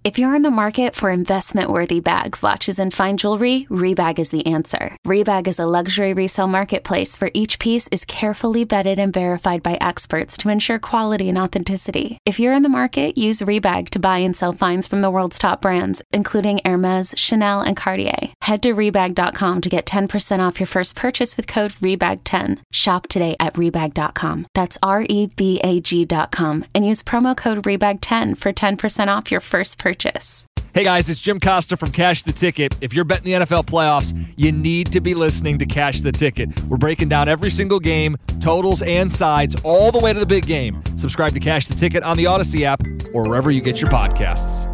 If you're in the market for investment-worthy bags, watches, and fine jewelry, Rebag is the answer. Rebag is a luxury resale marketplace where each piece is carefully vetted and verified by experts to ensure quality and authenticity. If you're in the market, use Rebag to buy and sell finds from the world's top brands, including Hermes, Chanel, and Cartier. Head to Rebag.com to get 10% off your first purchase with code REBAG10. Shop today at Rebag.com. That's REBAG.com and use promo code REBAG10 for 10% off your first purchase. Hey guys, it's Jim Costa from Cash the Ticket. If you're betting the NFL playoffs, you need to be listening to Cash the Ticket. We're breaking down every single game, totals and sides, all the way to the big game. Subscribe to Cash the Ticket on the Odyssey app or wherever you get your podcasts.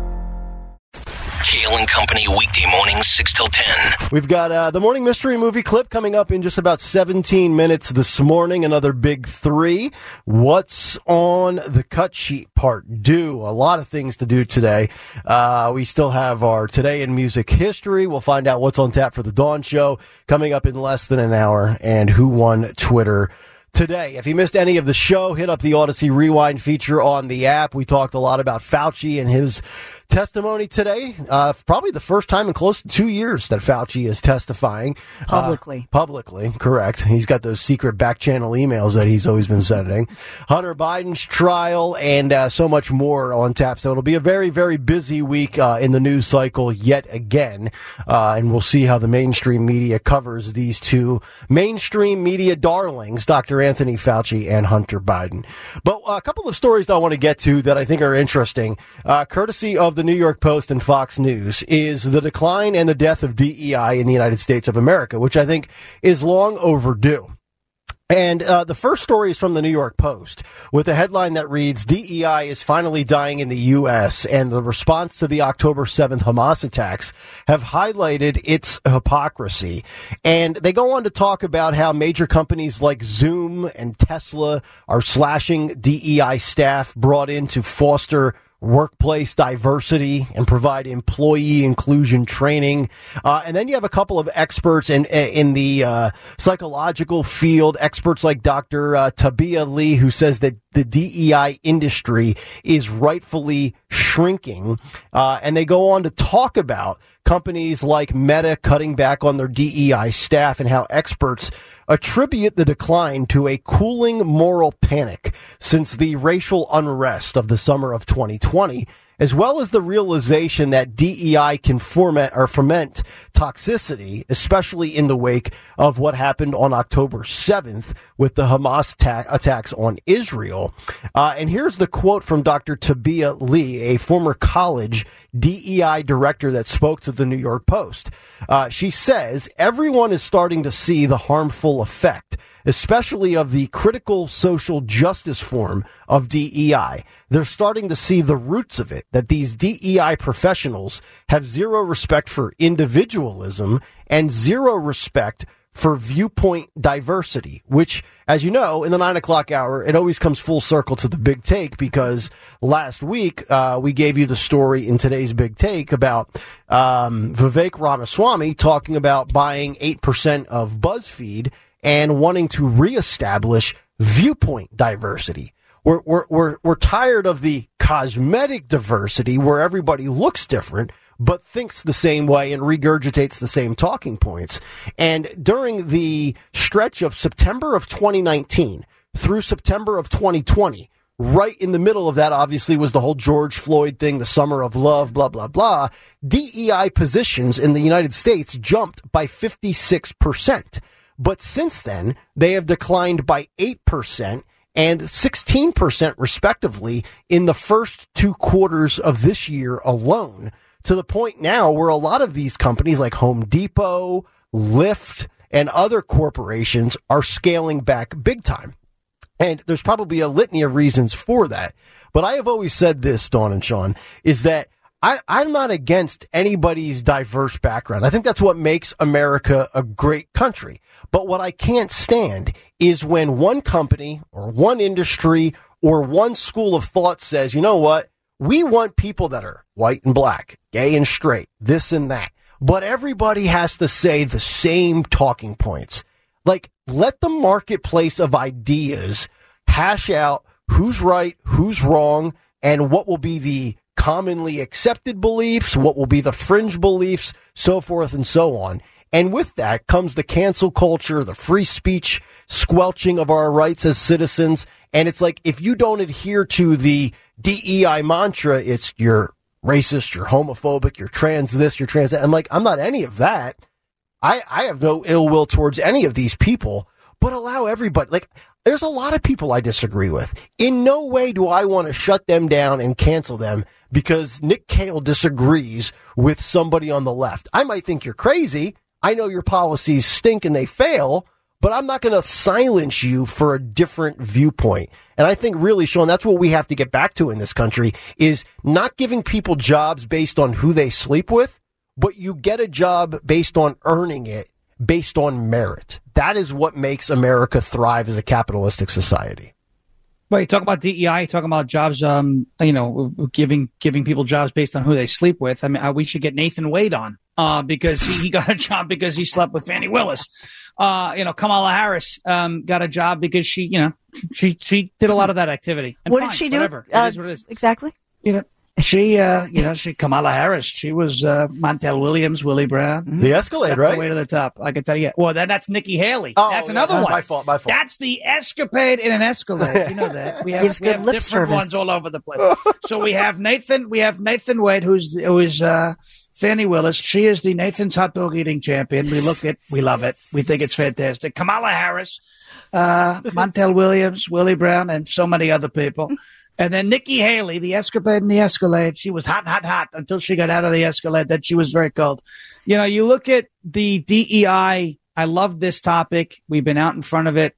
Kale and Company, weekday mornings, 6 till 10. We've got the morning mystery movie clip coming up in just about 17 minutes this morning. Another big three. What's on the cut sheet part due? A lot of things to do today. We still have our Today in Music History. We'll find out what's on tap for the Dawn Show coming up in less than an hour, and who won Twitter today. If you missed any of the show, hit up the Odyssey Rewind feature on the app. We talked a lot about Fauci and his testimony today. Probably the first time in close to 2 years that Fauci is testifying. Publicly, correct. He's got those secret back channel emails that he's always been sending. Hunter Biden's trial and so much more on tap. So it'll be a very, very busy week in the news cycle yet again. And we'll see how the mainstream media covers these two mainstream media darlings, Dr. Anthony Fauci and Hunter Biden. But a couple of stories I want to get to that I think are interesting, courtesy of the New York Post and Fox News, is the decline and the death of DEI in the United States of America, which I think is long overdue. And the first story is from the New York Post with a headline that reads, DEI is finally dying in the U.S., and the response to the October 7th Hamas attacks have highlighted its hypocrisy. And they go on to talk about how major companies like Zoom and Tesla are slashing DEI staff brought in to foster workplace diversity and provide employee inclusion training. And then you have a couple of experts in the psychological field, experts like Dr. Tabia Lee, who says that the DEI industry is rightfully shrinking. And they go on to talk about companies like Meta cutting back on their DEI staff and how experts attribute the decline to a cooling moral panic since the racial unrest of the summer of 2020, as well as the realization that DEI can foment toxicity, especially in the wake of what happened on October 7th with the Hamas attacks on Israel. And here's the quote from Dr. Tabia Lee, a former college DEI director that spoke to the New York Post. She says, everyone is starting to see the harmful effect, especially of the critical social justice form of DEI. They're starting to see the roots of it, that these DEI professionals have zero respect for individualism and zero respect for viewpoint diversity, which, as you know, in the 9 o'clock hour, it always comes full circle to the big take, because last week we gave you the story in today's big take about Vivek Ramaswamy talking about buying 8% of BuzzFeed and wanting to reestablish viewpoint diversity. We're tired of the cosmetic diversity where everybody looks different but thinks the same way and regurgitates the same talking points. And during the stretch of September of 2019 through September of 2020, right in the middle of that, obviously, was the whole George Floyd thing, the summer of love, blah, blah, blah. DEI positions in the United States jumped by 56%. But since then, they have declined by 8% and 16% respectively in the first 2 quarters of this year alone, to the point now where a lot of these companies like Home Depot, Lyft, and other corporations are scaling back big time. And there's probably a litany of reasons for that. But I have always said this, Dawn and Sean, is that I'm not against anybody's diverse background. I think that's what makes America a great country. But what I can't stand is when one company or one industry or one school of thought says, you know what, we want people that are white and black, gay and straight, this and that. But everybody has to say the same talking points. Like, let the marketplace of ideas hash out who's right, who's wrong, and what will be the commonly accepted beliefs, what will be the fringe beliefs, so forth and so on. And with that comes the cancel culture, the free speech squelching of our rights as citizens. And it's like, if you don't adhere to the DEI mantra, it's you're racist, you're homophobic, you're trans this, you're trans that. I'm like, I'm not any of that. I have no ill will towards any of these people, but allow everybody. Like, there's a lot of people I disagree with. In no way do I want to shut them down and cancel them because Nick Cale disagrees with somebody on the left. I might think you're crazy. I know your policies stink and they fail, but I'm not going to silence you for a different viewpoint. And I think really, Sean, that's what we have to get back to in this country is not giving people jobs based on who they sleep with, but you get a job based on earning it, based on merit. That is what makes America thrive as a capitalistic society. Well, you talk about DEI, you talk about jobs, giving people jobs based on who they sleep with. I mean, we should get Nathan Wade on because he got a job because he slept with Fannie Willis. Kamala Harris got a job because she did a lot of that activity. And what fine, did she do? Whatever. It is what it is. Exactly. Kamala Harris. She was Montel Williams, Willie Brown. The Escalade, right? Way to the top. I can tell you. Well, that's Nikki Haley. Oh, that's another one. My fault. That's the Escapade in an Escalade. You know that. We have different service. ones all over the place. So we have Nathan Wade, who is Fannie Willis. She is the Nathan's hot dog eating champion. We love it. We think it's fantastic. Kamala Harris, Montel Williams, Willie Brown, and so many other people. And then Nikki Haley, the Escapade and the Escalade. She was hot until she got out of the Escalade. Then she was very cold. You look at the DEI. I love this topic. We've been out in front of it.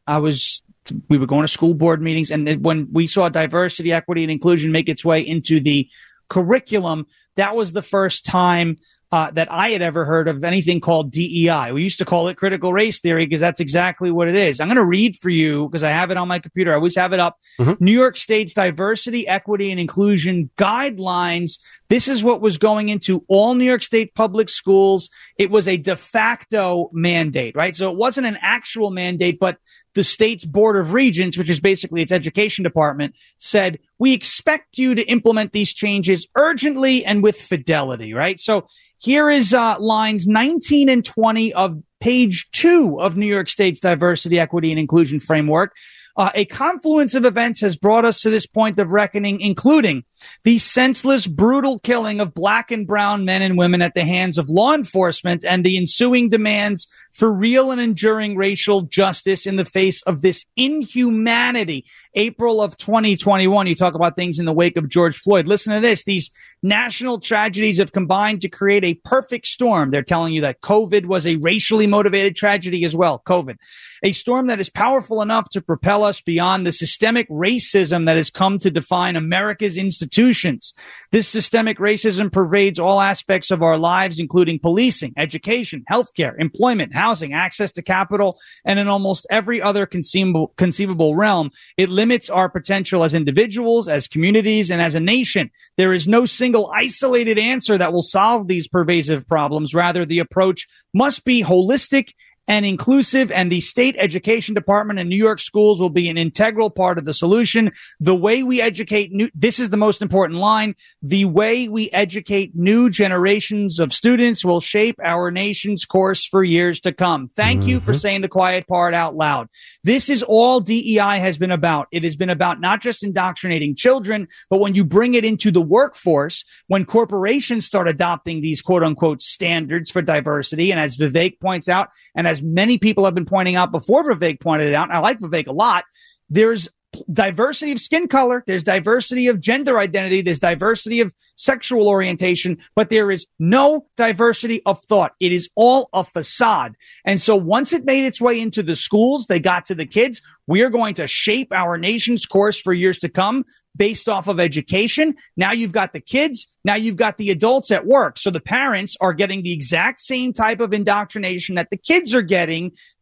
We were going to school board meetings. And when we saw diversity, equity, and inclusion make its way into the curriculum, that was the first time that I had ever heard of anything called DEI. We used to call it critical race theory because that's exactly what it is. I'm going to read for you because I have it on my computer. I always have it up. Mm-hmm. New York State's diversity, equity, and inclusion guidelines. This is what was going into all New York State public schools. It was a de facto mandate, right? So it wasn't an actual mandate, but the state's Board of Regents, which is basically its education department, said, we expect you to implement these changes urgently and with fidelity, right? So here is lines 19 and 20 of page 2 of New York State's diversity, equity, and inclusion framework. A confluence of events has brought us to this point of reckoning, including the senseless, brutal killing of black and brown men and women at the hands of law enforcement and the ensuing demands for real and enduring racial justice in the face of this inhumanity. April of 2021, you talk about things in the wake of George Floyd. Listen to this. These national tragedies have combined to create a perfect storm. They're telling you that COVID was a racially motivated tragedy as well. COVID. A storm that is powerful enough to propel us beyond the systemic racism that has come to define America's institutions. This systemic racism pervades all aspects of our lives, including policing, education, healthcare, employment, housing, access to capital, and in almost every other conceivable realm. It limits our potential as individuals, as communities, and as a nation. There is no single isolated answer that will solve these pervasive problems. Rather, the approach must be holistic and inclusive, and the state education department and New York schools will be an integral part of the solution. The way we educate this is the most important line. The way we educate new generations of students will shape our nation's course for years to come. Thank you for saying the quiet part out loud. This is all DEI has been about. It has been about not just indoctrinating children, but when you bring it into the workforce, when corporations start adopting these quote unquote standards for diversity. And as Vivek points out, and as many people have been pointing out before Vivek pointed it out, and I like Vivek a lot, there's diversity of skin color, there's diversity of gender identity, there's diversity of sexual orientation, but there is no diversity of thought. It is all a facade. And so once it made its way into the schools, they got to the kids. We are going to shape our nation's course for years to come based off of education. Now you've got the kids. Now you've got the adults at work. So the parents are getting the exact same type of indoctrination that the kids are getting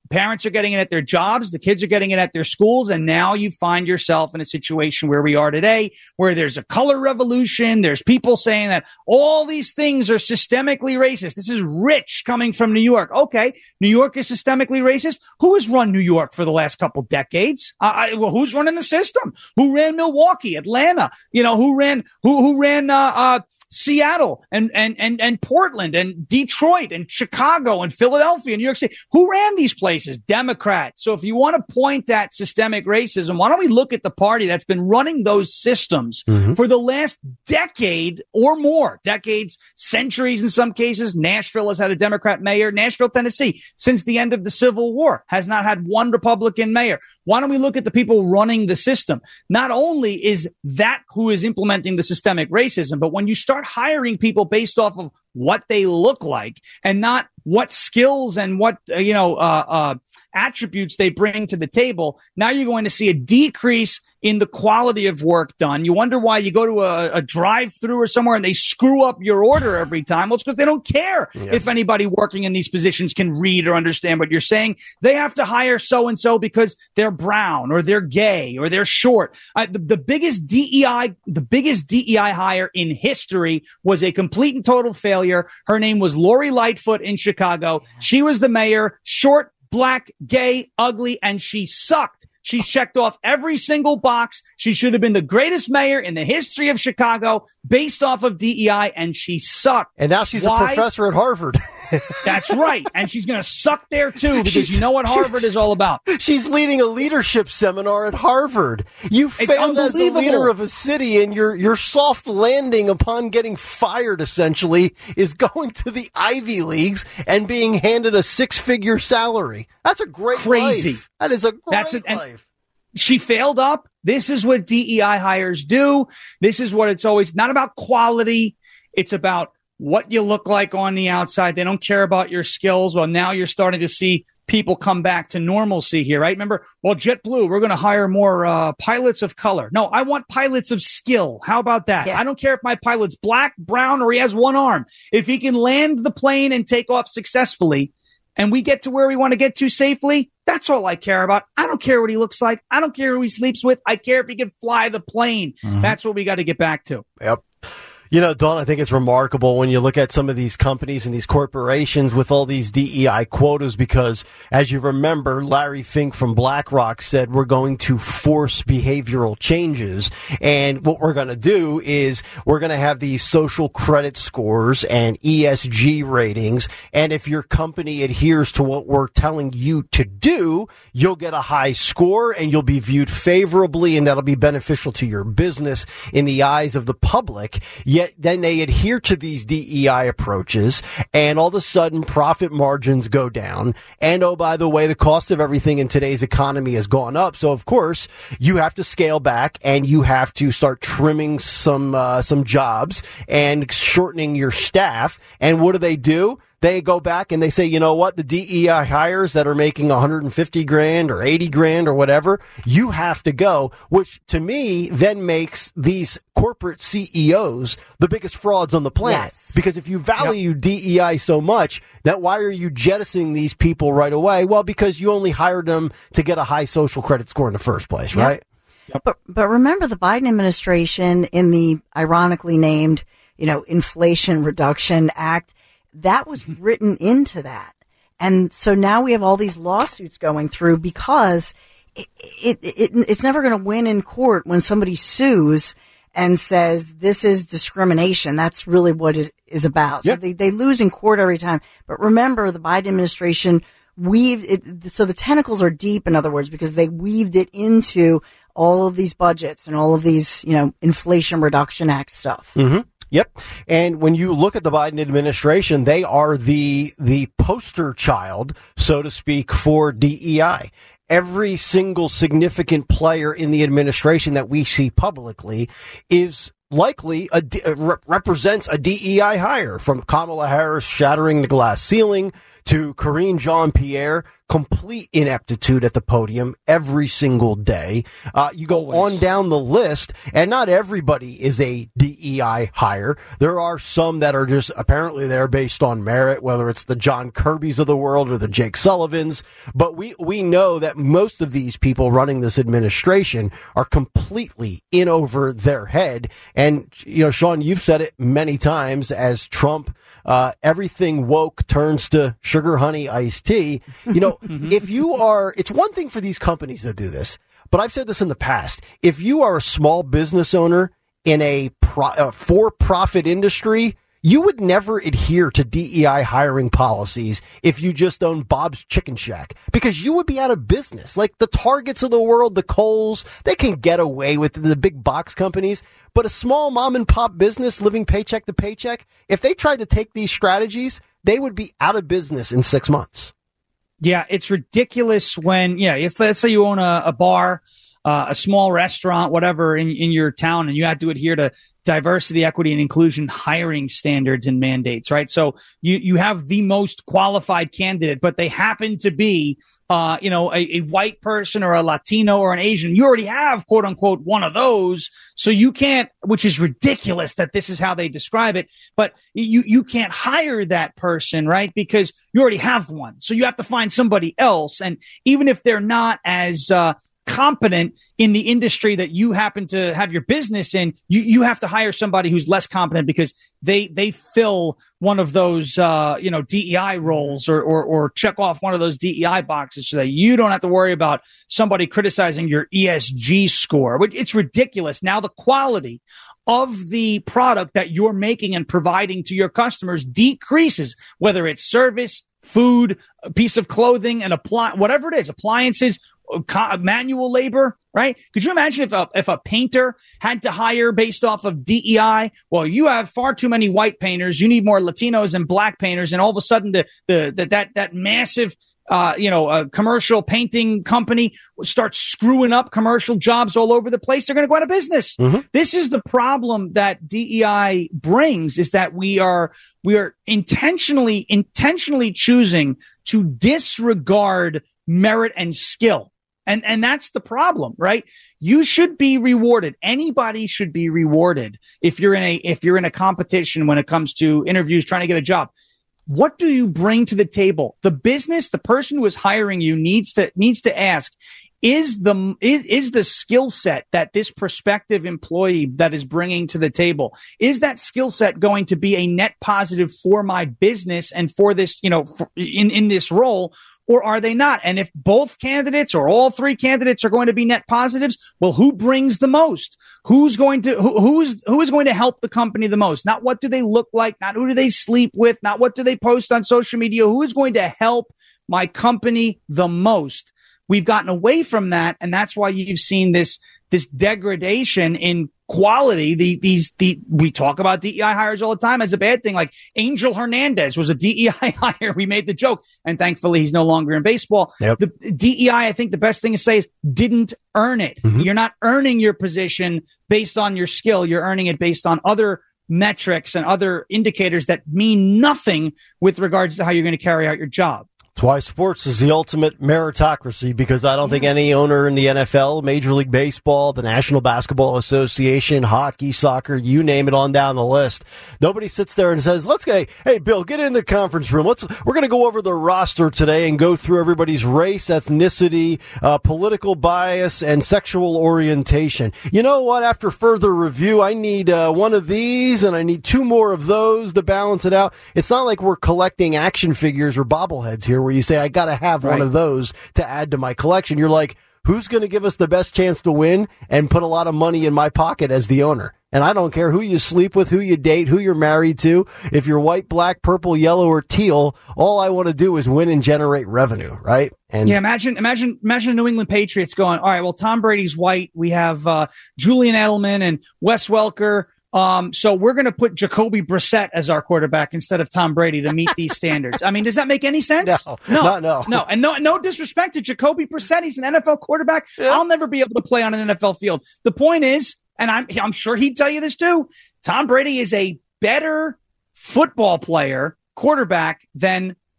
Parents are getting it at their jobs. The kids are getting it at their schools. And now you find yourself in a situation where we are today, where there's a color revolution. There's people saying that all these things are systemically racist. This is Rich coming from New York. Okay, New York is systemically racist. Who has run New York for the last couple decades? Well, who's running the system? Who ran Milwaukee, Atlanta? Who ran Seattle and Portland and Detroit and Chicago and Philadelphia and New York City? Who ran these places? Democrats. So if you want to point at systemic racism, why don't we look at the party that's been running those systems for the last decade or more, decades, centuries in some cases. Nashville has had a Democrat mayor. Nashville, Tennessee, since the end of the Civil War, has not had one Republican mayor. Why don't we look at the people running the system? Not only is that who is implementing the systemic racism, but when you start hiring people based off of what they look like and not what skills and what, attributes they bring to the table, now you're going to see a decrease in the quality of work done. You wonder why you go to a drive-through or somewhere and they screw up your order every time. Well, it's because they don't care if anybody working in these positions can read or understand what you're saying. They have to hire so-and-so because they're brown or they're gay or they're short. The biggest DEI hire in history was a complete and total failure. Her name was Lori Lightfoot in Chicago. She was the mayor, short, black, gay, ugly, and she sucked. She checked off every single box. She should have been the greatest mayor in the history of Chicago based off of DEI, and she sucked. And now she's a professor at Harvard. That's right. And she's going to suck there, too, because you know what Harvard is all about. She's leading a leadership seminar at Harvard. You failed as the leader of a city, and your soft landing upon getting fired, essentially, is going to the Ivy Leagues and being handed a six-figure salary. That's a great life. That is a great life. She failed up. This is what DEI hires do. This is what it's always not about quality. It's about what you look like on the outside. They don't care about your skills. Well, now you're starting to see people come back to normalcy here, right? Remember, well, JetBlue, we're going to hire more pilots of color. No, I want pilots of skill. How about that? Yeah. I don't care if my pilot's black, brown, or he has one arm. If he can land the plane and take off successfully and we get to where we want to get to safely, that's all I care about. I don't care what he looks like. I don't care who he sleeps with. I care if he can fly the plane. That's what we got to get back to. Yep. You know, Don, I think it's remarkable when you look at some of these companies and these corporations with all these DEI quotas, because as you remember, Larry Fink from BlackRock said we're going to force behavioral changes. And what we're going to do is we're going to have these social credit scores and ESG ratings. And if your company adheres to what we're telling you to do, you'll get a high score and you'll be viewed favorably, and that'll be beneficial to your business in the eyes of the public. Yet then they adhere to these DEI approaches, and all of a sudden profit margins go down. And oh, by the way, the cost of everything in today's economy has gone up. So of course you have to scale back and you have to start trimming some jobs and shortening your staff. And what do? They go back and they say, you know what? The DEI hires that are making $150,000 or $80,000 or whatever, you have to go, which to me then makes these corporate CEOs the biggest frauds on the planet. Yes. Because if you value DEI so much, that why are you jettisoning these people right away? Well, because you only hired them to get a high social credit score in the first place, right? Yep. But remember the Biden administration in the ironically named, Inflation Reduction Act, that was written into that. And so now we have all these lawsuits going through because it's never going to win in court when somebody sues and says this is discrimination. That's really what it is about. Yep. So they lose in court every time. But remember, the Biden administration weaved it, so the tentacles are deep, in other words, because they weaved it into all of these budgets and all of these, Inflation Reduction Act stuff. Mm-hmm. Yep. And when you look at the Biden administration, they are the poster child, so to speak, for DEI. Every single significant player in the administration that we see publicly is likely represents a DEI hire, from Kamala Harris shattering the glass ceiling to Karine Jean-Pierre, complete ineptitude at the podium every single day. You go on down the list, and not everybody is a DEI hire. There are some that are just apparently there based on merit, whether it's the John Kirbys of the world or the Jake Sullivans. But we know that most of these people running this administration are completely in over their head. And, you know, Sean, you've said it many times as Trump, everything woke turns to sugar, honey, iced tea. You know, if you are, it's one thing for these companies to do this, but I've said this in the past. If you are a small business owner in a for-profit industry, you would never adhere to DEI hiring policies if you just own Bob's Chicken Shack, because you would be out of business. Like the Targets of the world, the Kohl's, they can get away with the big box companies, but a small mom and pop business living paycheck to paycheck, if they tried to take these strategies, they would be out of business in 6 months. Yeah, it's ridiculous when, let's say you own a bar, a small restaurant, whatever in your town, and you have to adhere to diversity, equity, and inclusion hiring standards and mandates, right? So you have the most qualified candidate, but they happen to be, a white person or a Latino or an Asian. You already have, quote unquote, one of those. So you can't, which is ridiculous that this is how they describe it, but you can't hire that person, right? Because you already have one. So you have to find somebody else. And even if they're not as, competent in the industry that you happen to have your business in, you have to hire somebody who's less competent because they fill one of those DEI roles or check off one of those DEI boxes so that you don't have to worry about somebody criticizing your ESG score. It's ridiculous. Now the quality of the product that you're making and providing to your customers decreases, whether it's service, food, a piece of clothing, and whatever it is, appliances, manual labor, right? Could you imagine if a painter had to hire based off of DEI? Well, you have far too many white painters. You need more Latinos and black painters, and all of a sudden that massive commercial painting company starts screwing up commercial jobs all over the place. They're going to go out of business. Mm-hmm. This is the problem that DEI brings, is that we are intentionally choosing to disregard merit and skill. And that's the problem, right? You should be rewarded. Anybody should be rewarded if you're in a competition when it comes to interviews, trying to get a job. What do you bring to the table? The business, the person who is hiring you needs to ask, is the skill set that this prospective employee that is bringing to the table, is that skill set going to be a net positive for my business and for this, in this role? Or are they not? And if both candidates or all three candidates are going to be net positives, well, who brings the most? Who is going to help the company the most? Not what do they look like, not who do they sleep with, not what do they post on social media. Who is going to help my company the most? We've gotten away from that, and that's why you've seen this degradation in quality. We talk about DEI hires all the time as a bad thing. Like Angel Hernandez was a DEI hire. We made the joke, and thankfully he's no longer in baseball. Yep. The DEI, I think the best thing to say is didn't earn it. Mm-hmm. You're not earning your position based on your skill. You're earning it based on other metrics and other indicators that mean nothing with regards to how you're going to carry out your job. That's why sports is the ultimate meritocracy, because I don't think any owner in the NFL, Major League Baseball, the National Basketball Association, hockey, soccer, you name it on down the list, nobody sits there and says, let's go, hey, Bill, get in the conference room. We're going to go over the roster today and go through everybody's race, ethnicity, political bias, and sexual orientation. You know what? After further review, I need one of these and I need two more of those to balance it out. It's not like we're collecting action figures or bobbleheads here, where you say, I got to have one of those to add to my collection. You're like, who's going to give us the best chance to win and put a lot of money in my pocket as the owner? And I don't care who you sleep with, who you date, who you're married to. If you're white, black, purple, yellow, or teal, all I want to do is win and generate revenue, right? And yeah, imagine the New England Patriots going, all right, well, Tom Brady's white. We have Julian Edelman and Wes Welker. So we're going to put Jacoby Brissett as our quarterback instead of Tom Brady to meet these standards. I mean, does that make any sense? No. And no disrespect to Jacoby Brissett. He's an NFL quarterback. Yeah. I'll never be able to play on an NFL field. The point is, and I'm sure he'd tell you this too, Tom Brady is a better football player, quarterback, than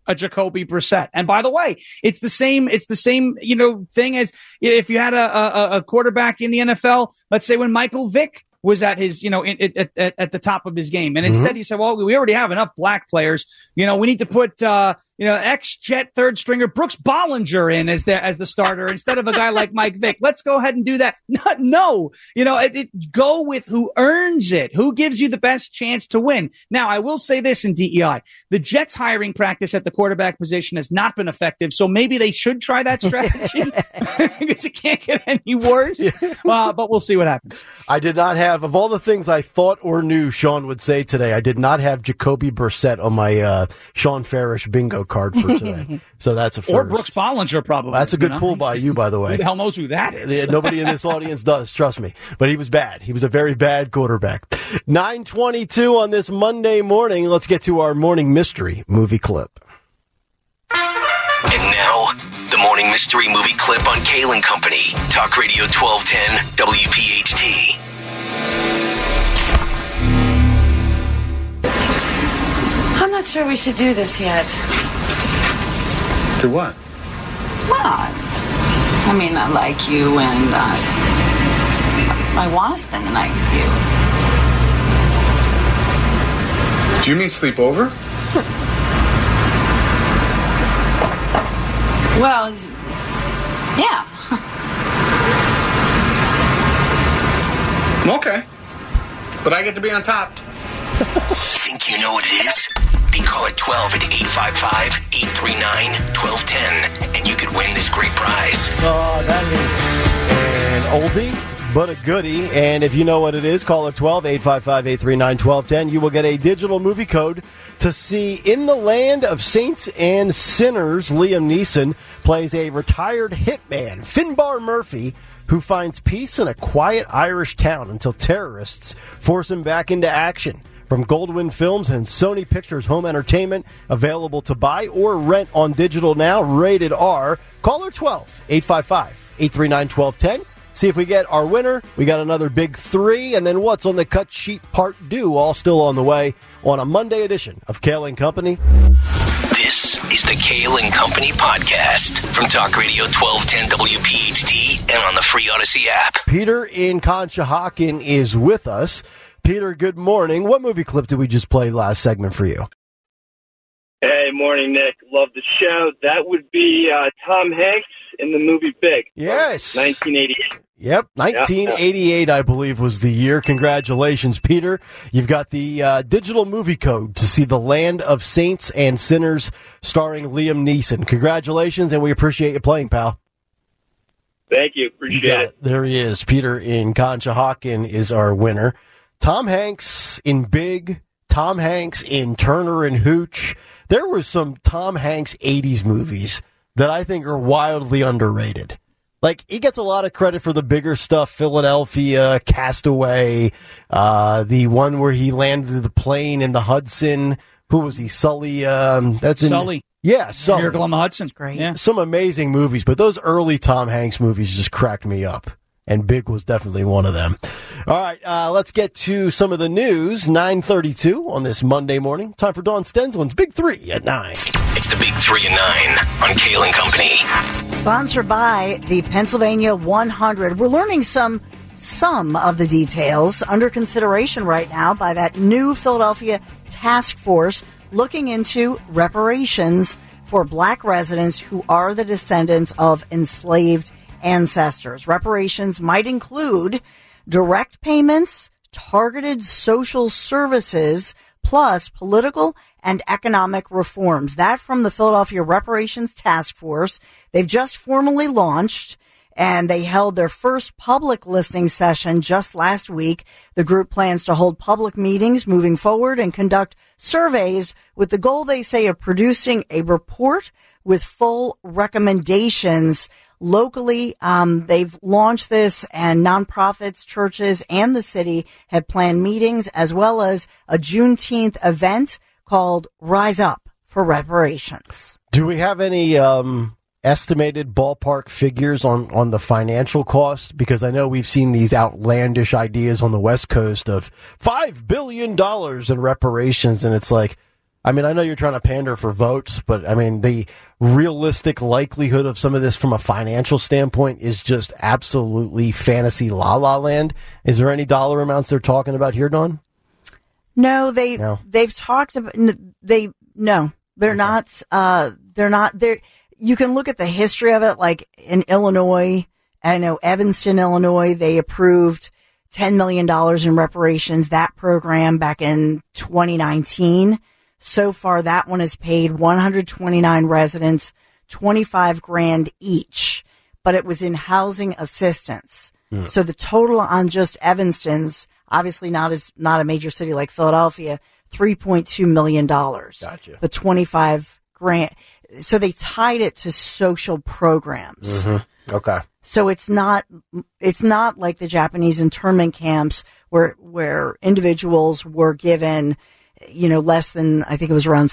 a Jacoby Brissett. And by the way, it's the same, thing as if you had a quarterback in the NFL, let's say when Michael Vick was at his, at the top of his game. And instead he said, well, we already have enough black players. We need to put, ex-Jet third stringer Brooks Bollinger in as the starter instead of a guy like Mike Vick. Let's go ahead and do that. No, go with who earns it, who gives you the best chance to win. Now, I will say this in DEI. The Jets hiring practice at the quarterback position has not been effective. So maybe they should try that strategy because it can't get any worse. But we'll see what happens. I did not have, of all the things I thought or knew Sean would say today, I did not have Jacoby Brissett on my Sean Farish bingo card for today. So that's a first. Or Brooks Bollinger, probably. That's a good pull by you, by the way. Who the hell knows who that is? Nobody in this audience does, trust me. But he was bad. He was a very bad quarterback. 9:22 on this Monday morning. Let's get to our morning mystery movie clip. And now, the morning mystery movie clip on Kale and Company. Talk Radio 1210 WPHT. I'm not sure we should do this yet. Do what? Well, I mean, I like you and I want to spend the night with you. Do you mean sleep over? Well, yeah. Okay. But I get to be on top. Think you know what it is? Be call at 12 at 855-839-1210, and you could win this great prize. Oh, that is an oldie, but a goodie. And if you know what it is, call at 12 855-839-1210. You will get a digital movie code to see In the Land of Saints and Sinners. Liam Neeson plays a retired hitman, Finbar Murphy, who finds peace in a quiet Irish town until terrorists force him back into action. From Goldwyn Films and Sony Pictures Home Entertainment, available to buy or rent on digital now, rated R. Caller 12-855-839-1210. See if we get our winner. We got another big three, and then what's on the cut sheet part due, all still on the way on a Monday edition of Kale and Company. This is the Kale and Company podcast from Talk Radio 1210 WPHT and on the free Odyssey app. Peter in Conshohocken is with us. Peter, good morning. What movie clip did we just play last segment for you? Hey, morning, Nick. Love the show. That would be Tom Hanks in the movie Big. Yes. 1988. Yep, 1988, I believe, was the year. Congratulations, Peter. You've got the digital movie code to see The Land of Saints and Sinners starring Liam Neeson. Congratulations, and we appreciate you playing, pal. Thank you. Appreciate it. There he is. Peter in Conshohocken is our winner. Tom Hanks in Big, Tom Hanks in Turner and Hooch. There were some Tom Hanks 80s movies that I think are wildly underrated. Like, he gets a lot of credit for the bigger stuff, Philadelphia, Castaway, the one where he landed the plane in the Hudson. Who was he? Sully? Sully. Yeah, Sully. Miracle on the Hudson. That's great. Yeah. Some amazing movies, but those early Tom Hanks movies just cracked me up. And Big was definitely one of them. All right, let's get to some of the news. 9:32 on this Monday morning. Time for Dawn Stensland's Big Three at 9. It's the Big 3 and 9 on Kale and Company. Sponsored by the Pennsylvania 100. We're learning some of the details under consideration right now by that new Philadelphia task force looking into reparations for black residents who are the descendants of enslaved ancestors. Reparations might include direct payments, targeted social services, plus political and economic reforms. That from the Philadelphia Reparations Task Force. They've just formally launched, and they held their first public listening session just last week. The group plans to hold public meetings moving forward and conduct surveys with the goal, they say, of producing a report with full recommendations. Locally, they've launched this, and nonprofits, churches, and the city have planned meetings, as well as a Juneteenth event called Rise Up for Reparations. Do we have any estimated ballpark figures on the financial cost? Because I know we've seen these outlandish ideas on the West Coast of $5 billion in reparations, and it's like, I mean, I know you're trying to pander for votes, but I mean, the realistic likelihood of some of this from a financial standpoint is just absolutely fantasy la land. Is there any dollar amounts they're talking about here, Dawn? No, they've talked about, they're not, you can look at the history of it, like in Illinois, I know Evanston, Illinois, they approved $10 million in reparations, that program back in 2019. So far, that one has paid 129 residents $25,000 each, but it was in housing assistance. So the total on just Evanston's, obviously not a major city like Philadelphia, $3.2 million. Gotcha. But $25,000. So they tied it to social programs. Mm-hmm. Okay. So it's not like the Japanese internment camps where individuals were given, less than, I think it was around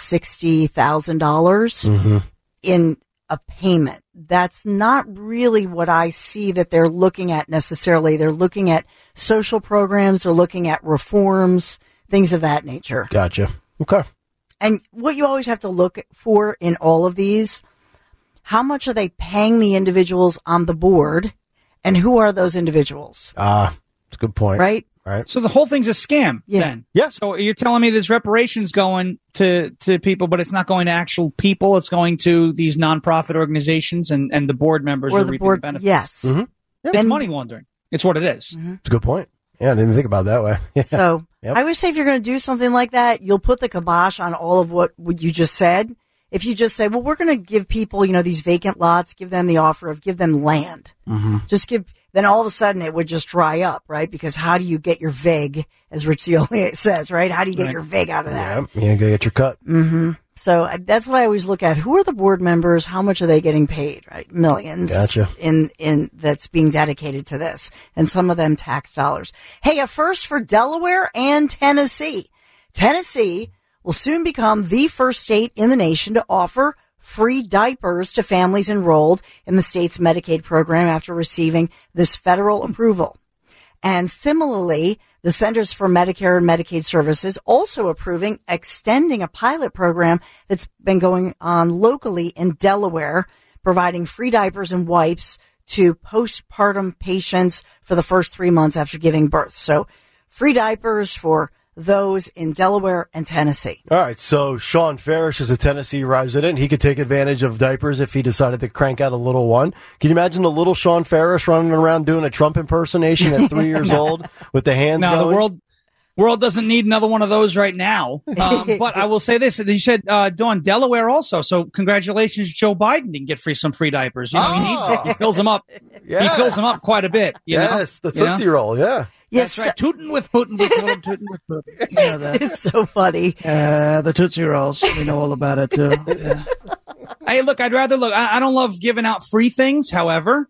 $60,000 in a payment. That's not really what I see that they're looking at necessarily. They're looking at social programs, they're looking at reforms, things of that nature. Gotcha. Okay. And what you always have to look for in all of these, how much are they paying the individuals on the board, and who are those individuals? That's a good point. Right? Right. So the whole thing's a scam then? Yeah. So you're telling me there's reparations going to people, but it's not going to actual people. It's going to these nonprofit organizations and the board members Or are the reaping board, the benefits. yes. Mm-hmm. It's money laundering. It's what it is. It's a good point. Yeah, I didn't think about it that way. Yeah. So Yep. I would say if you're going to do something like that, you'll put the kibosh on all of what you just said. If you just say, well, we're going to give people, these vacant lots, give them the offer of give them land. Mm-hmm. Then all of a sudden it would just dry up, right? Because how do you get your vig, as Rich Cioli says, right? How do you get your vig out of that? Yeah, you gotta get your cut. Mm-hmm. So that's what I always look at. Who are the board members? How much are they getting paid? Right, millions. Gotcha. In that's being dedicated to this, and some of them tax dollars. Hey, a first for Delaware and Tennessee. Tennessee will soon become the first state in the nation to offer free diapers to families enrolled in the state's Medicaid program after receiving this federal approval. And similarly, the Centers for Medicare and Medicaid Services also approving extending a pilot program that's been going on locally in Delaware, providing free diapers and wipes to postpartum patients for the first 3 months after giving birth. So free diapers for those in Delaware and Tennessee. All right, so Sean Farish is a Tennessee resident. He could take advantage of diapers if he decided to crank out a little one. Can you imagine a little Sean Farish running around doing a Trump impersonation at 3 years old with the hands going? The world doesn't need another one of those right now. But I will say this. You said, Dawn, Delaware also. So congratulations, Joe Biden didn't get some free diapers. He needs it. He fills them up. Yeah. He fills them up quite a bit. Yes, the Tootsie Roll, yeah. Yes, that's right. Tootin' with Putin. Tootin' with Putin. You know that. It's so funny. The Tootsie Rolls. We know all about it, too. Yeah. Hey, look, I don't love giving out free things. However,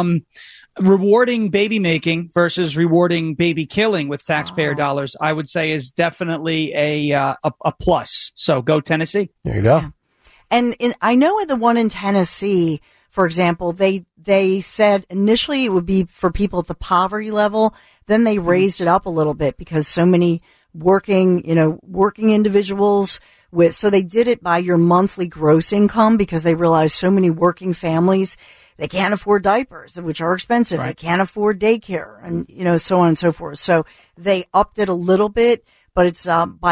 rewarding baby making versus rewarding baby killing with taxpayer dollars, I would say is definitely a plus. So go Tennessee. There you go. Yeah. And I know the one in Tennessee, for example, they said initially it would be for people at the poverty level. Then they raised it up a little bit because so many working individuals so they did it by your monthly gross income because they realized so many working families, they can't afford diapers, which are expensive. Right. They can't afford daycare and, so on and so forth. So they upped it a little bit, but it's,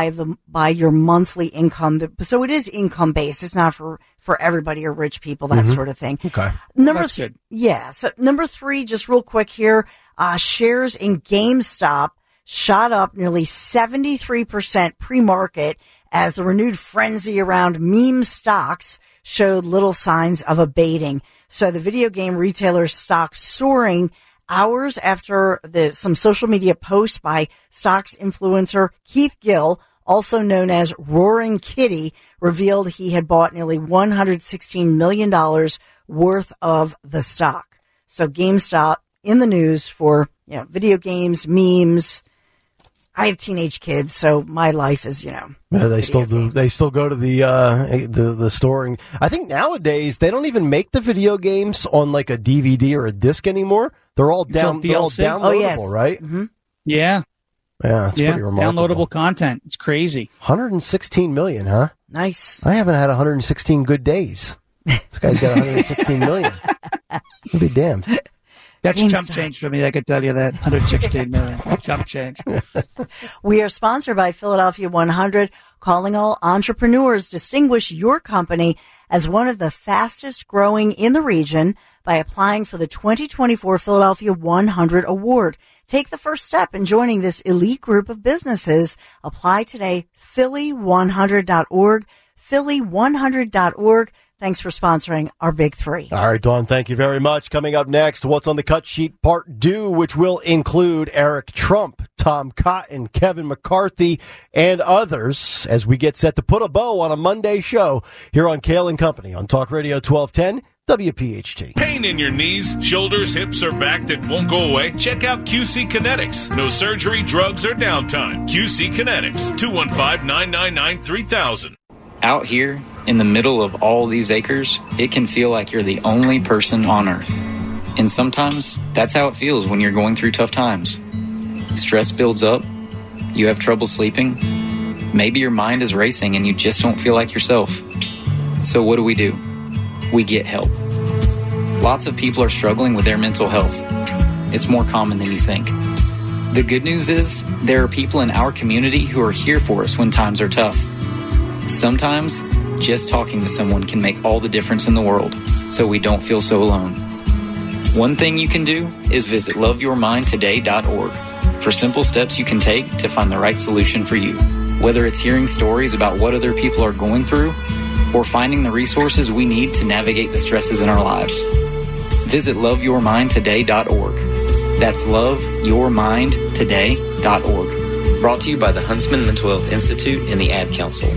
by your monthly income. So it is income based. It's not for everybody or rich people, that sort of thing. Okay. That's good. Yeah. So number 3, just real quick here, shares in GameStop shot up nearly 73% pre-market as the renewed frenzy around meme stocks showed little signs of abating. So the video game retailer's stock soaring hours after some social media posts by stocks influencer Keith Gill, also known as Roaring Kitty, revealed he had bought nearly $116 million worth of the stock. So GameStop in the news for, video games, memes. I have teenage kids, so my life is, Yeah, they still do. Games. They still go to the store, and I think nowadays they don't even make the video games on like a DVD or a disc anymore. They're all downloadable, oh, yes. right? Mm-hmm. Yeah. Yeah, it's pretty remarkable. Downloadable content. It's crazy. 116 million, huh? Nice. I haven't had 116 good days. This guy's got 116 million. I'll be damned. That's chump change for me, I could tell you that. 116 million. Chump change. We are sponsored by Philadelphia 100, calling all entrepreneurs. Distinguish your company as one of the fastest growing in the region by applying for the 2024 Philadelphia 100 Award. Take the first step in joining this elite group of businesses. Apply today, Philly100.org, Philly100.org. Thanks for sponsoring our Big Three. All right, Dawn, thank you very much. Coming up next, What's on the Cut Sheet Part 2, which will include Eric Trump, Tom Cotton, Kevin McCarthy, and others as we get set to put a bow on a Monday show here on Kale & Company on Talk Radio 1210. WPHT. Pain in your knees, shoulders, hips, or back that won't go away? Check out QC Kinetics. No surgery, drugs, or downtime. QC Kinetics. 215-999-3000. Out here, in the middle of all these acres, it can feel like you're the only person on Earth. And sometimes, that's how it feels when you're going through tough times. Stress builds up. You have trouble sleeping. Maybe your mind is racing and you just don't feel like yourself. So what do? We get help. Lots of people are struggling with their mental health. It's more common than you think. The good news is there are people in our community who are here for us when times are tough. Sometimes just talking to someone can make all the difference in the world, so we don't feel so alone. One thing you can do is visit loveyourmindtoday.org for simple steps you can take to find the right solution for you. Whether it's hearing stories about what other people are going through or finding the resources we need to navigate the stresses in our lives. Visit loveyourmindtoday.org. That's loveyourmindtoday.org. Brought to you by the Huntsman Mental Health Institute and the Ad Council.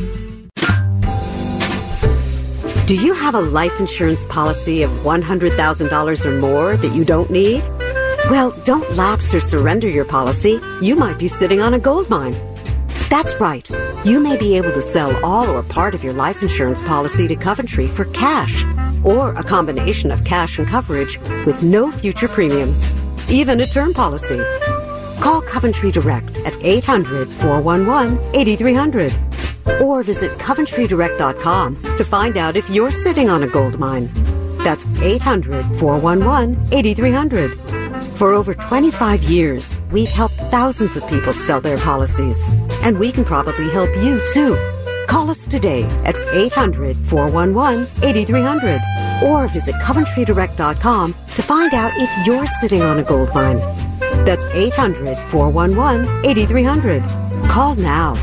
Do you have a life insurance policy of $100,000 or more that you don't need? Well, don't lapse or surrender your policy. You might be sitting on a gold mine. That's right. You may be able to sell all or part of your life insurance policy to Coventry for cash, or a combination of cash and coverage with no future premiums, even a term policy. Call Coventry Direct at 800-411-8300 or visit CoventryDirect.com to find out if you're sitting on a gold mine. That's 800-411-8300. For over 25 years, we've helped thousands of people sell their policies, and we can probably help you too. Call us today at 800-411-8300 or visit CoventryDirect.com to find out if you're sitting on a gold mine. That's 800-411-8300. Call now.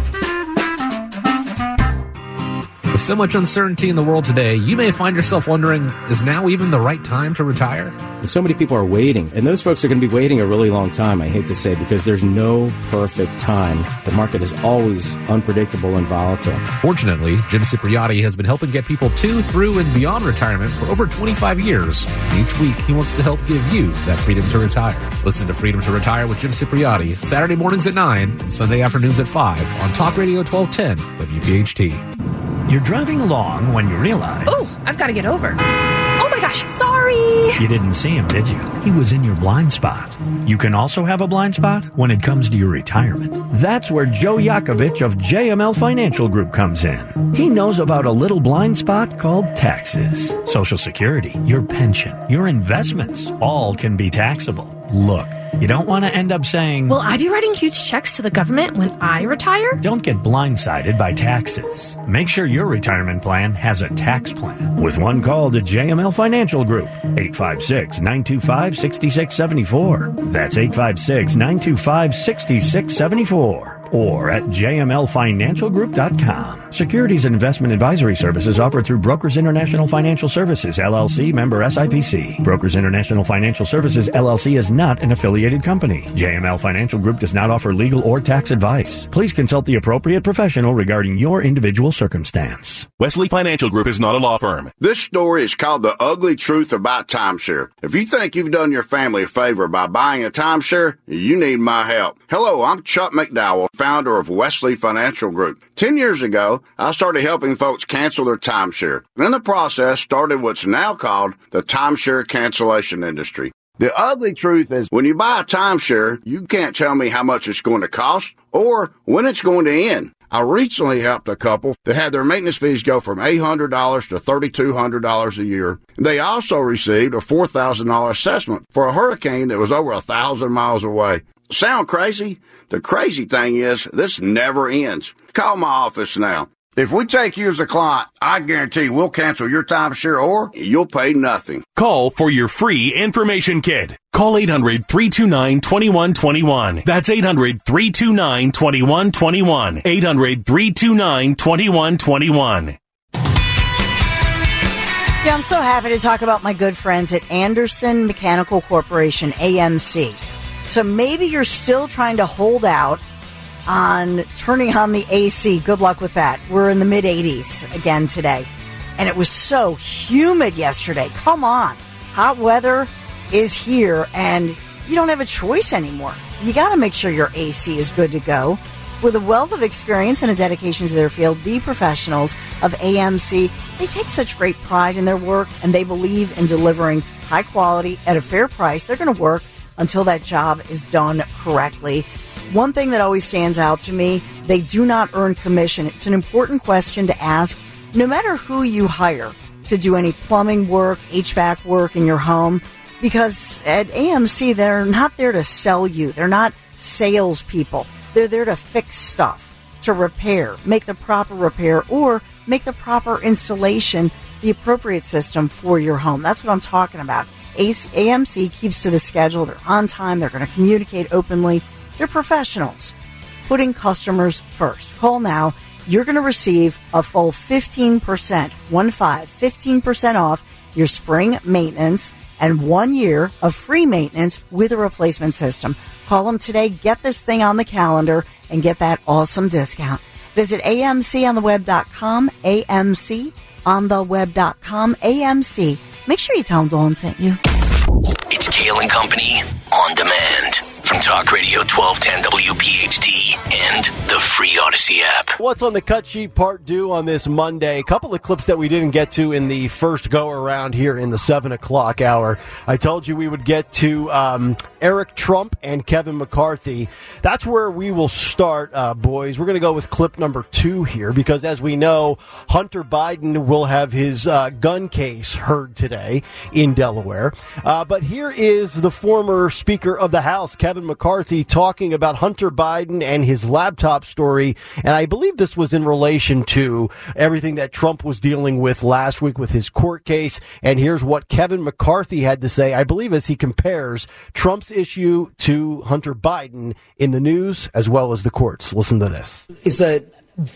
With so much uncertainty in the world today, you may find yourself wondering, is now even the right time to retire? So many people are waiting, and those folks are going to be waiting a really long time, I hate to say, because there's no perfect time. The market is always unpredictable and volatile. Fortunately, Jim Cipriotti has been helping get people to, through, and beyond retirement for over 25 years. And each week, he wants to help give you that freedom to retire. Listen to Freedom to Retire with Jim Cipriotti, Saturday mornings at 9 and Sunday afternoons at 5 on Talk Radio 1210 WPHT. You're driving along when you realize... Oh, I've got to get over. Oh my gosh, sorry. You didn't see him, did you? He was in your blind spot. You can also have a blind spot when it comes to your retirement. That's where Joe Yakovich of JML Financial Group comes in. He knows about a little blind spot called taxes. Social Security, your pension, your investments, all can be taxable. Look, you don't want to end up saying, will I be writing huge checks to the government when I retire? Don't get blindsided by taxes. Make sure your retirement plan has a tax plan. With one call to JML Financial Group, 856-925-6674. That's 856-925-6674. Or at jmlfinancialgroup.com. Securities and investment advisory services offered through Brokers International Financial Services, LLC, member SIPC. Brokers International Financial Services, LLC is not an affiliated company. JML Financial Group does not offer legal or tax advice. Please consult the appropriate professional regarding your individual circumstance. Wesley Financial Group is not a law firm. This story is called The Ugly Truth About Timeshare. If you think you've done your family a favor by buying a timeshare, you need my help. Hello, I'm Chuck McDowell, founder of Wesley Financial Group. 10 years ago, I started helping folks cancel their timeshare. And in the process, started what's now called the timeshare cancellation industry. The ugly truth is when you buy a timeshare, you can't tell me how much it's going to cost or when it's going to end. I recently helped a couple that had their maintenance fees go from $800 to $3,200 a year. They also received a $4,000 assessment for a hurricane that was over 1,000 miles away. Sound crazy? The crazy thing is this never ends. Call my office now. If we take you as a client, I guarantee we'll cancel your timeshare or you'll pay nothing. Call for your free information kit. Call 800-329-2121. That's 800-329-2121. 800-329-2121. Yeah, I'm so happy to talk about my good friends at Anderson Mechanical Corporation, AMC. So maybe you're still trying to hold out on turning on the AC. Good luck with that. We're in the mid-80s again today. And it was so humid yesterday. Come on. Hot weather is here, and you don't have a choice anymore. You got to make sure your AC is good to go. With a wealth of experience and a dedication to their field, the professionals of AMC, they take such great pride in their work, and they believe in delivering high quality at a fair price. They're going to work until that job is done correctly. One thing that always stands out to me, they do not earn commission. It's an important question to ask, no matter who you hire to do any plumbing work, HVAC work in your home, because at AMC, they're not there to sell you. They're not salespeople. They're there to fix stuff, to repair, make the proper repair, or make the proper installation, the appropriate system for your home. That's what I'm talking about. AMC keeps to the schedule. They're on time. They're going to communicate openly. They're professionals, putting customers first. Call now. You're going to receive a full 15% off your spring maintenance and 1 year of free maintenance with a replacement system. Call them today. Get this thing on the calendar and get that awesome discount. Visit AMContheweb.com, AMContheweb.com, AMC. Make sure you tell them Dawn sent you. It's Kale and Company on demand from Talk Radio 1210 WPHT and the free Odyssey app. What's on the cut sheet part due on this Monday? A couple of clips that we didn't get to in the first go around here in the 7 o'clock hour. I told you we would get to Eric Trump and Kevin McCarthy. That's where we will start, boys. We're going to go with clip number 2 here because, as we know, Hunter Biden will have his gun case heard today in Delaware. But here is the former Speaker of the House, Kevin McCarthy, talking about Hunter Biden and his laptop story. And I believe this was in relation to everything that Trump was dealing with last week with his court case. And here's what Kevin McCarthy had to say, I believe, as he compares Trump's issue to Hunter Biden in the news as well as the courts. Listen to this. He said,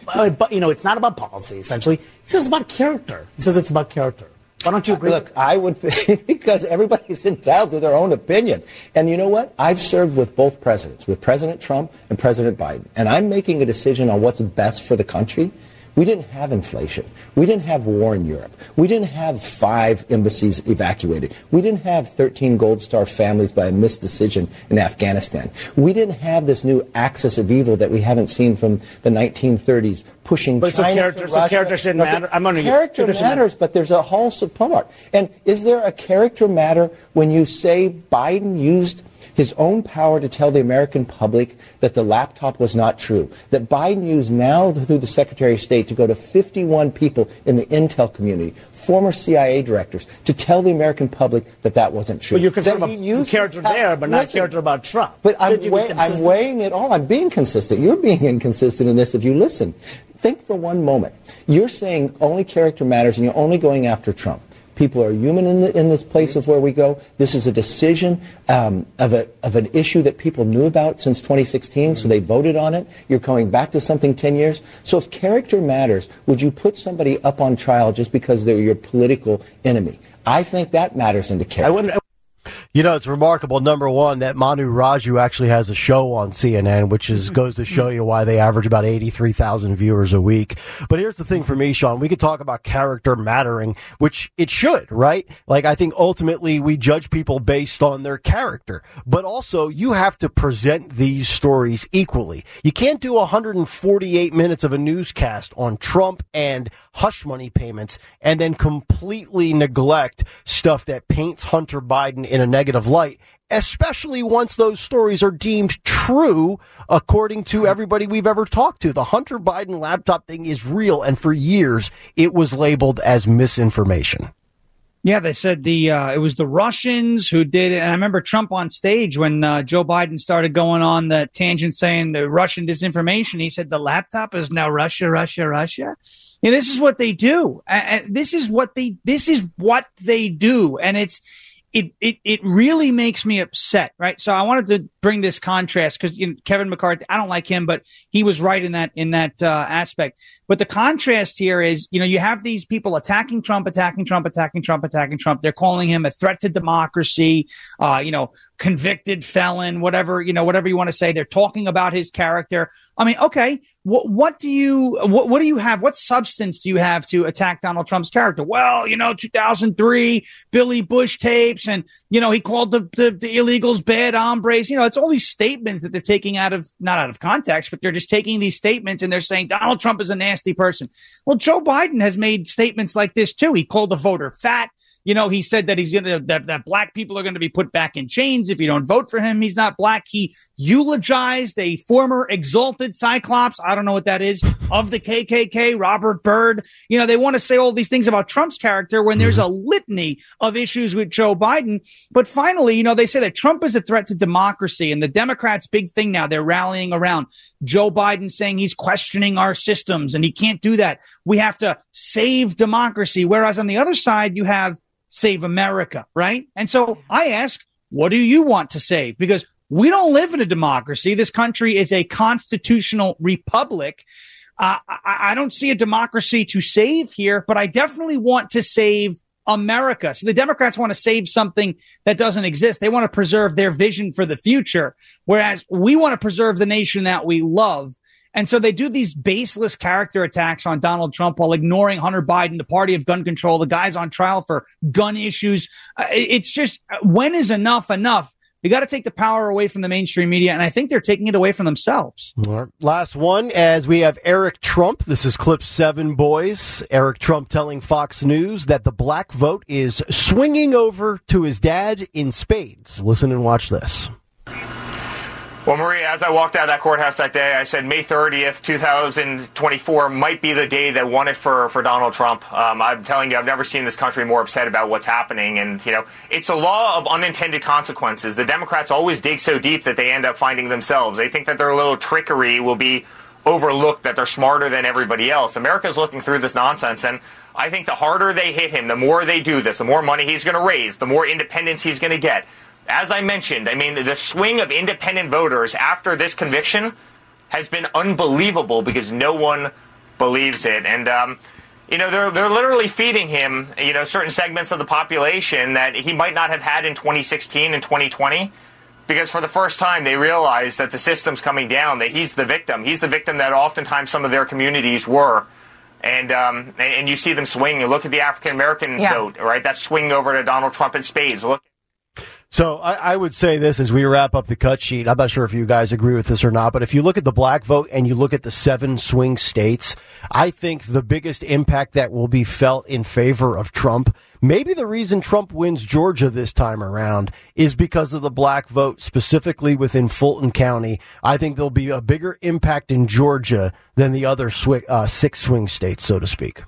it's not about policy, essentially. He says it's about character. He says it's about character. Why don't you agree? Look, I would, because everybody's entitled to their own opinion. And you know what? I've served with both presidents, with President Trump and President Biden. And I'm making a decision on what's best for the country. We didn't have inflation. We didn't have war in Europe. We didn't have 5 embassies evacuated. We didn't have 13 Gold Star families by a missed decision in Afghanistan. We didn't have this new axis of evil that we haven't seen from the 1930s pushing but China. So character shouldn't matter. I'm wondering. Character matters, but there's a whole part. And is there a character matter when you say Biden used his own power to tell the American public that the laptop was not true, that Biden used now through the Secretary of State to go to 51 people in the intel community, former CIA directors, to tell the American public that that wasn't true. But you're concerned about character there, but not character about Trump. But I'm weighing it all. I'm being consistent. You're being inconsistent in this if you listen. Think for one moment. You're saying only character matters and you're only going after Trump. People are human in this place of where we go. This is a decision of an issue that people knew about since 2016, so they voted on it. You're going back to something 10 years. So if character matters, would you put somebody up on trial just because they're your political enemy? I think that matters into character. You know, it's remarkable, number one, that Manu Raju actually has a show on CNN, which goes to show you why they average about 83,000 viewers a week. But here's the thing for me, Sean. We could talk about character mattering, which it should, right? Like, I think ultimately we judge people based on their character. But also, you have to present these stories equally. You can't do 148 minutes of a newscast on Trump and hush money payments and then completely neglect stuff that paints Hunter Biden in a negative negative light, especially once those stories are deemed true, according to everybody we've ever talked to. The Hunter Biden laptop thing is real, and for years it was labeled as misinformation. Yeah, they said it was the Russians who did it. And I remember Trump on stage when Joe Biden started going on the tangent saying the Russian disinformation. He said the laptop is now Russia, Russia, Russia. And this is what they do. And this is what they do. And it really makes me upset, right? So I wanted to bring this contrast because Kevin McCarthy, I don't like him, but he was right in that aspect. But the contrast here is, you have these people attacking Trump. They're calling him a threat to democracy, convicted felon, whatever you want to say. They're talking about his character. I mean, okay, what do you have? What substance do you have to attack Donald Trump's character? Well, 2003 Billy Bush tapes, and he called the illegals bad hombres. It's all these statements that they're taking not out of context, but they're just taking these statements and they're saying Donald Trump is a nasty person. Well, Joe Biden has made statements like this too. He called the voter fat. He said that that black people are going to be put back in chains if you don't vote for him. He's not black. He eulogized a former exalted Cyclops. I don't know what that is, of the KKK, Robert Byrd. They want to say all these things about Trump's character when there's a litany of issues with Joe Biden. But finally, they say that Trump is a threat to democracy, and the Democrats' big thing now, they're rallying around Joe Biden saying he's questioning our systems and he can't do that. We have to save democracy. Whereas on the other side, you have Save America, right? And so I ask, what do you want to save? Because we don't live in a democracy. This country is a constitutional republic. I don't see a democracy to save here, but I definitely want to save America. So the Democrats want to save something that doesn't exist. They want to preserve their vision for the future, whereas we want to preserve the nation that we love. And so they do these baseless character attacks on Donald Trump while ignoring Hunter Biden, the party of gun control, the guys on trial for gun issues. It's just, when is enough enough? You got to take the power away from the mainstream media, and I think they're taking it away from themselves. All right. Last one, as we have Eric Trump. This is clip 7, boys. Eric Trump telling Fox News that the black vote is swinging over to his dad in spades. Listen and watch this. Well, Maria, as I walked out of that courthouse that day, I said May 30th, 2024 might be the day that won it for Donald Trump. I'm telling you, I've never seen this country more upset about what's happening. And, it's a law of unintended consequences. The Democrats always dig so deep that they end up finding themselves. They think that their little trickery will be overlooked, that they're smarter than everybody else. America's looking through this nonsense, and I think the harder they hit him, the more they do this, the more money he's going to raise, the more independence he's going to get. As I mentioned, the swing of independent voters after this conviction has been unbelievable because no one believes it. And, they're literally feeding him, certain segments of the population that he might not have had in 2016 and 2020 because for the first time they realize that the system's coming down, that he's the victim. He's the victim that oftentimes some of their communities were. And you see them swing. You look at the African-American vote, right? That's swinging over to Donald Trump in spades. Look. So I would say this as we wrap up the cut sheet. I'm not sure if you guys agree with this or not, but if you look at the black vote and you look at the 7 swing states, I think the biggest impact that will be felt in favor of Trump, maybe the reason Trump wins Georgia this time around is because of the black vote, specifically within Fulton County. I think there'll be a bigger impact in Georgia than the other 6 swing states, so to speak.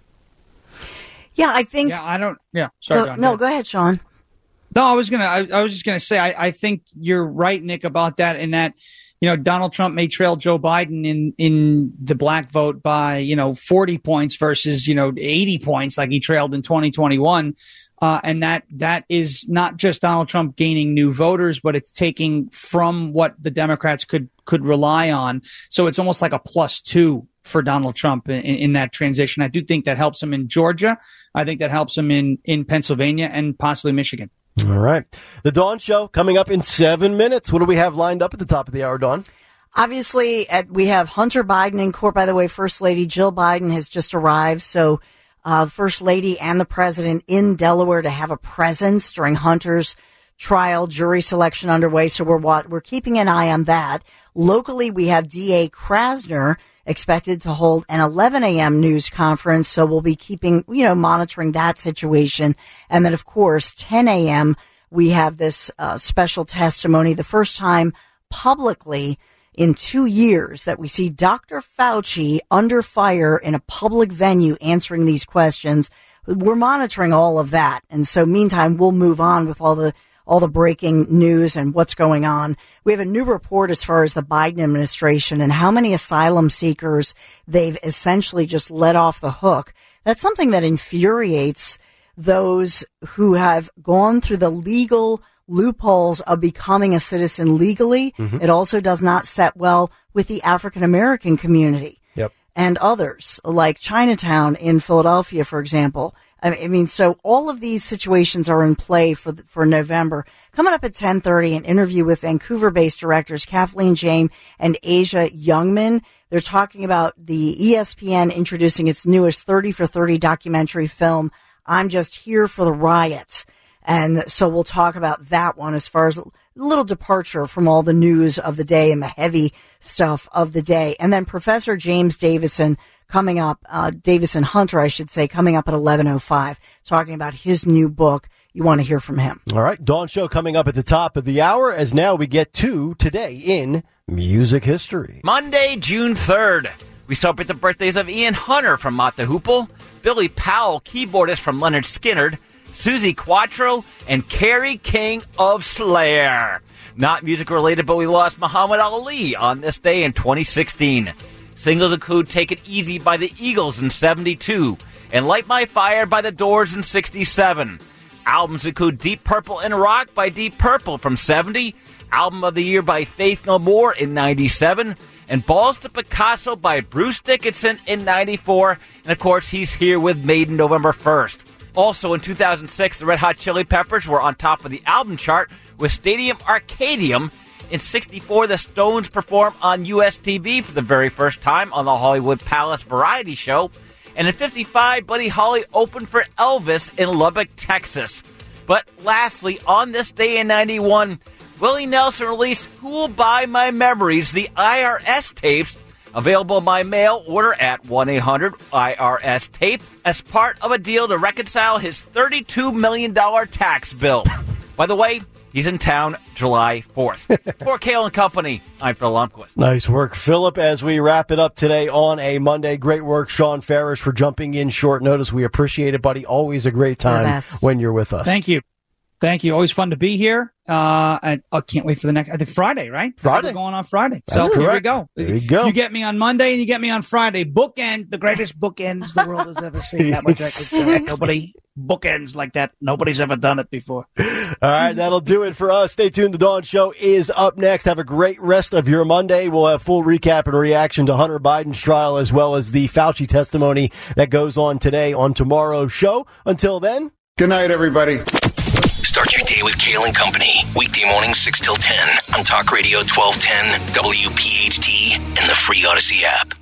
Yeah, I think. Yeah, I don't. Yeah, sorry. No, go ahead, Sean. No, I was just gonna say, I think you're right, Nick, about that. In that, Donald Trump may trail Joe Biden in the black vote by 40 points versus 80 points like he trailed in 2021, and that is not just Donald Trump gaining new voters, but it's taking from what the Democrats could rely on. So it's almost like a +2 for Donald Trump in that transition. I do think that helps him in Georgia. I think that helps him in Pennsylvania and possibly Michigan. All right. The Dawn Show coming up in 7 minutes. What do we have lined up at the top of the hour, Dawn? Obviously, we have Hunter Biden in court. By the way, First Lady Jill Biden has just arrived. So First Lady and the President in Delaware to have a presence during Hunter's trial, jury selection underway. So we're keeping an eye on that. Locally, we have DA Krasner expected to hold an 11 a.m. news conference. So we'll be keeping, monitoring that situation. And then, of course, 10 a.m., we have this special testimony, the first time publicly in 2 years that we see Dr. Fauci under fire in a public venue answering these questions. We're monitoring all of that. And so meantime, we'll move on with all the breaking news and what's going on. We have a new report as far as the Biden administration and how many asylum seekers they've essentially just let off the hook. That's something that infuriates those who have gone through the legal loopholes of becoming a citizen legally. It also does not set well with the African American community. Yep. And others, like Chinatown in Philadelphia, for example. I mean, so all of these situations are in play for November. Coming up at 10:30, an interview with Vancouver-based directors Kathleen James and Asia Youngman. They're talking about the ESPN introducing its newest 30 for 30 documentary film, I'm Just Here for the Riot. And so we'll talk about that one as far as a little departure from all the news of the day and the heavy stuff of the day. And then Professor James Davison coming up, Davison Hunter, I should say, coming up at 11:05, talking about his new book. You want to hear from him. All right. Dawn Show coming up at the top of the hour, as now we get to Today in Music History. Monday, June 3rd. We celebrate the birthdays of Ian Hunter from Mott the Hoople, Billy Powell, keyboardist from Lynyrd Skynyrd, Suzi Quatro, and Kerry King of Slayer. Not music related, but we lost Muhammad Ali on this day in 2016. Singles include Take It Easy by the Eagles in 72 and Light My Fire by the Doors in 67. Albums include Deep Purple and Rock by Deep Purple from 70, Album of the Year by Faith No More in 97, and Balls to Picasso by Bruce Dickinson in 94. And of course, he's here with Maiden November 1st. Also in 2006, the Red Hot Chili Peppers were on top of the album chart with Stadium Arcadium. In 64, the Stones performed on US TV for the very first time on the Hollywood Palace Variety Show. And in 55, Buddy Holly opened for Elvis in Lubbock, Texas. But lastly, on this day in 91, Willie Nelson released Who'll Buy My Memories, the IRS tapes, available by mail order at 1-800-IRS-TAPE as part of a deal to reconcile his $32 million tax bill. By the way, he's in town July 4th. For Kale & Company, I'm Phil Lundquist. Nice work, Philip, as we wrap it up today on a Monday. Great work, Sean Farish, for jumping in short notice. We appreciate it, buddy. Always a great time when you're with us. Thank you. Thank you. Always fun to be here. And I can't wait for the next, I think Friday, right? Friday. We're going on Friday. That's so correct. Here we go. There you go. You get me on Monday and you get me on Friday. Bookends, the greatest bookends the world has ever seen. That much I can say. Nobody bookends like that. Nobody's ever done it before. All right, that'll do it for us. Stay tuned. The Dawn Show is up next. Have a great rest of your Monday. We'll have full recap and reaction to Hunter Biden's trial, as well as the Fauci testimony that goes on today on tomorrow's show. Until then, good night, everybody. Start your day with Kale & Company. Weekday mornings 6 till 10 on Talk Radio 1210, WPHT, and the free Odyssey app.